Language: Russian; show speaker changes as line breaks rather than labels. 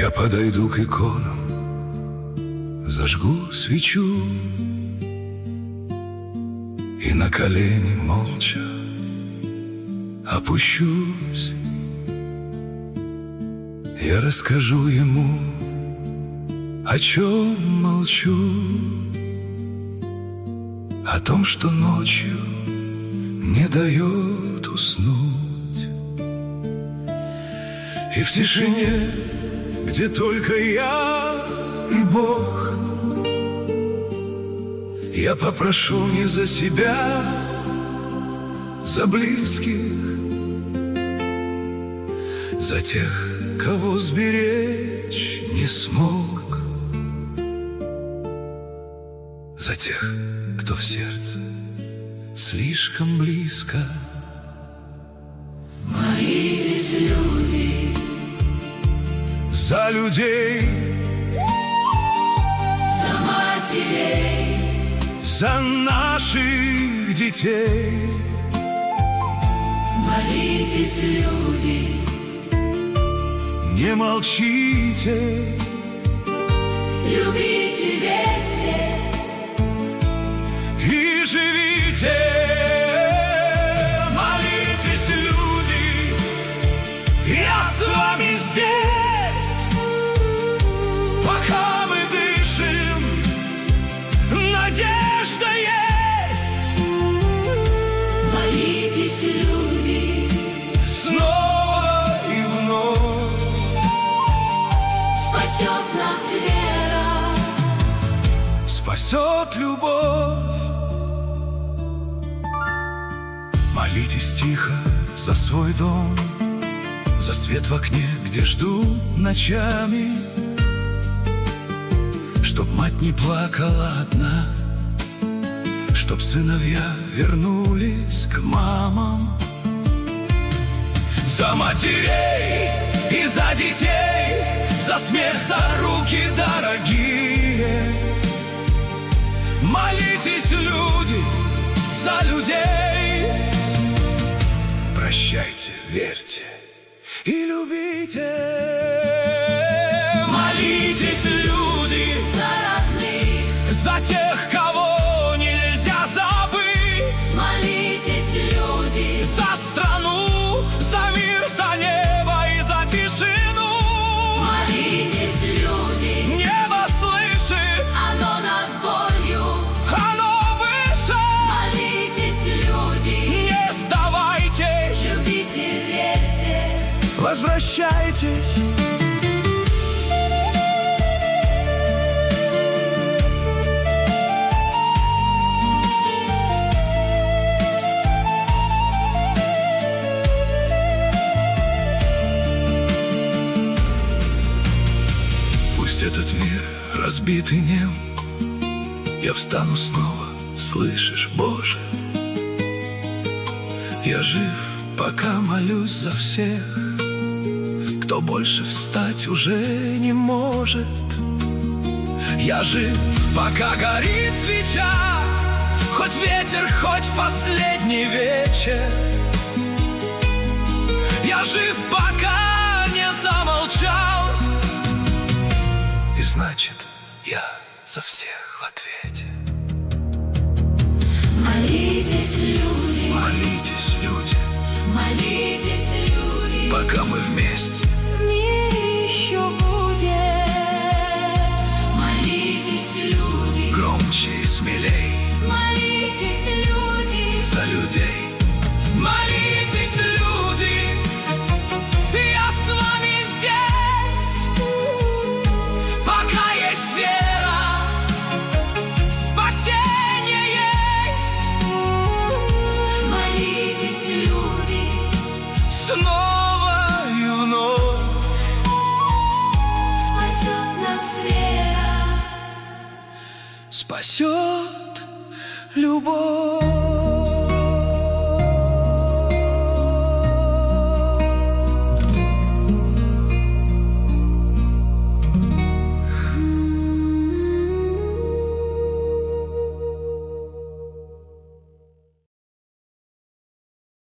Я подойду к иконам, зажгу свечу и на колени молча опущусь. Я расскажу ему, о чем молчу, о том, что ночью не дает уснуть. И в тишине, где только я и Бог, я попрошу не за себя, за близких, за тех, кого сберечь не смог, за тех, кто в сердце слишком близко.
Молитесь, люди,
за людей,
за матерей,
за наших детей.
молитесь, люди,
Не молчите,
любите, верьте
и живите. Молитесь, люди, я с вами здесь. Пока мы дышим, надежда есть.
молитесь, люди,
Снова и вновь
спасет нас вера,
спасет любовь. Молитесь тихо за свой дом, за свет в окне, где ждут ночами, чтоб мать не плакала одна, чтоб сыновья вернулись к мамам. За матерей и за детей, за смех, за руки дорогие. Молитесь, люди, за людей. Прощайте, верьте и любите. Молитесь, люди,
за родных,
за тех, кого нельзя забыть.
молитесь, люди,
За страну, за мир, за небо и за тишину.
молитесь, люди,
Небо слышит,
оно над болью,
оно выше.
молитесь, люди,
Не сдавайтесь,
любите, верьте,
возвращайтесь. Пусть этот мир разбитый нем, я встану снова, слышишь, Боже? Я жив, пока молюсь за всех, кто больше встать уже не может. Я жив, пока горит свеча, хоть ветер, хоть последний вечер. Я жив, пока не замолчал, и значит, я за всех в ответе.
молитесь, люди,
Молитесь, люди,
молитесь, люди,
пока мы вместе.
мир еще будет, молитесь, люди,
Громче и смелей
молитесь, люди,
за людей. Молитесь, люди, я с вами здесь. Пока есть вера, спасение есть.
молитесь, люди,
Снова и вновь
спасет нас вера.
спасет любовь.